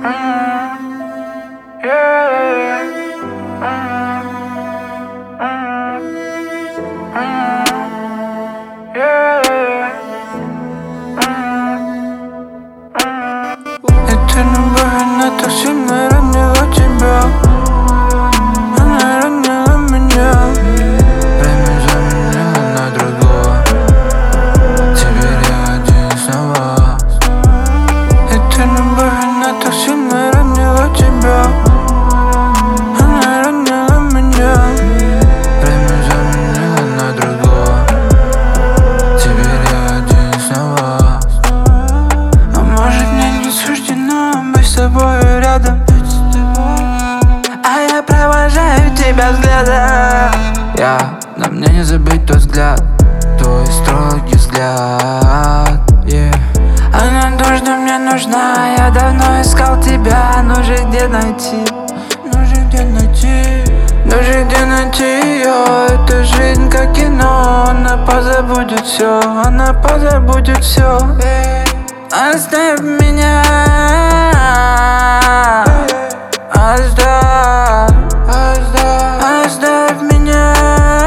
Это любовь, она так сильно ранила тебя. Она ранила меня. Время заменило на другого. Теперь я один снова. Это любовь, она так сильно ранила тебя. Она ранила меня. Время заменило на другого. Теперь я один снова. А может мне не суждено быть с тобой рядом, а я провожаю тебя взглядом. Но мне не забыть тот взгляд, твой строгий взгляд, Она нужна, мне нужна, я давно искал тебя. Ну же где найти, ну же где найти, ну же где найти ее. Эта жизнь как кино, она позабудет все, она позабудет все. Оставь меня, оставь меня,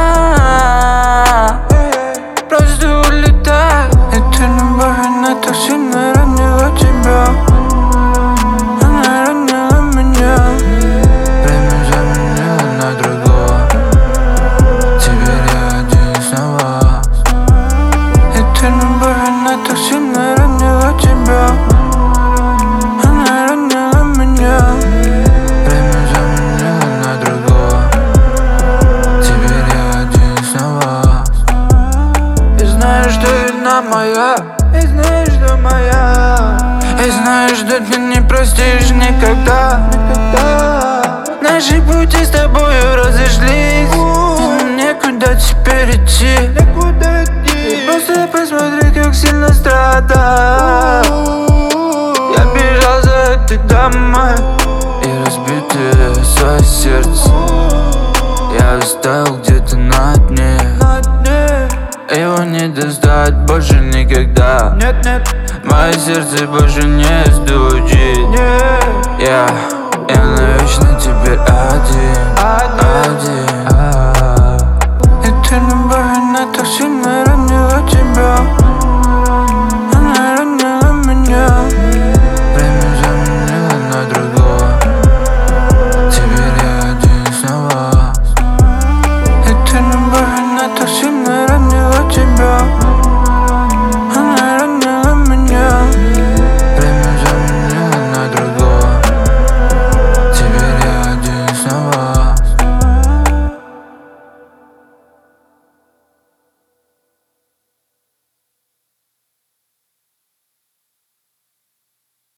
просто улетай. Это любовь, она так сильно ранила тебя. Она ранила меня. Время заменило на другого. Теперь я один снова. Это любовь, она так сильно ранила тебя. Она ранила меня. Время заменило на другого. Теперь я один снова. И знаешь, что вина моя, и знаешь, что моя, и знаешь, что ты не простишь никогда. Наши пути с тобою разошлись, и некуда теперь идти. Просто посмотри, как сильно страдаю. Я бежал за этой дамой, и разбитое свое сердце я оставил где-то на дне. Его не достать больше никогда. Мое сердце больше не стучит.